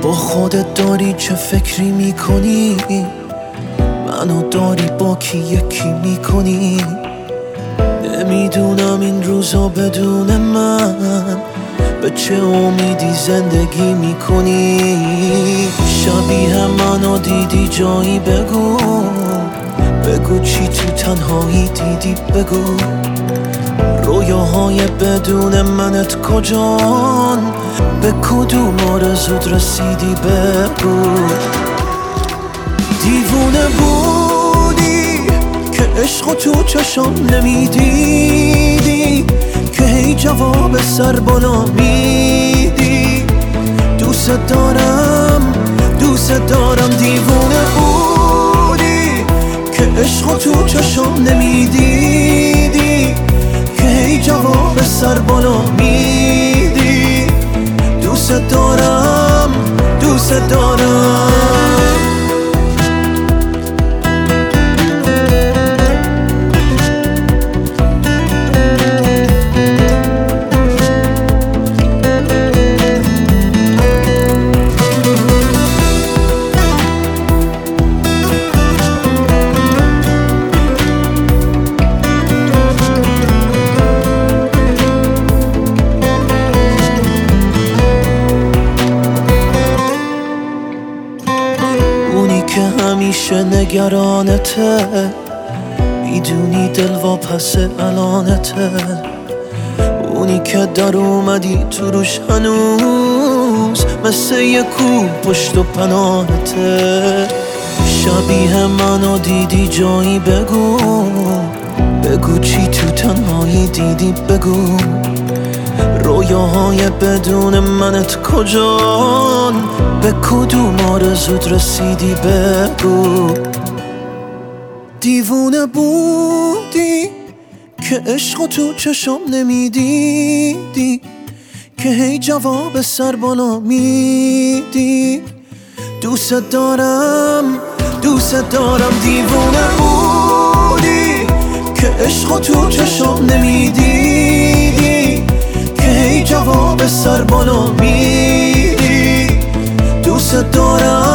با خودت داری چه فکری میکنی؟ منو داری با کی یکی میکنی؟ نمیدونم این روزا بدون من به چه امیدی زندگی میکنی؟ شبیه منو دیدی جایی بگو، بگو چی تو تنهایی دیدی بگو. رویاهای بدون منت کجان؟ به کدوم آرزوت رسیدی بگو. دیوونه بودی که عشقو تو چشم نمیدیدی، که هی جواب سر بالا میدی. دوست دارم دوست دارم. دیوونه بودی که عشقو تو چشم نمیدیدی، که هی جواب سر بالا میدی. دوست دارم دوست دارم. که همیشه نگرانته، میدونی دل واپس الانته. اونی که در اومدی تو روش هنوز مثل یه کوه پشت و پناهته. شبیه منو دیدی جایی بگو، بگو چی تو تنهایی دیدی بگو. رویاهای بدون منت کجان؟ به کدوم آرزوت رسیدی بگو. دیوونه بودی که عشقو تو چشم نمیدیدی، که هی جواب سر بالا میدی. دوست دارم دوست دارم. دیوونه بودی که عشقو تو چشم نمیدیدی، که هی جواب سر بالا میدی. دوست دارم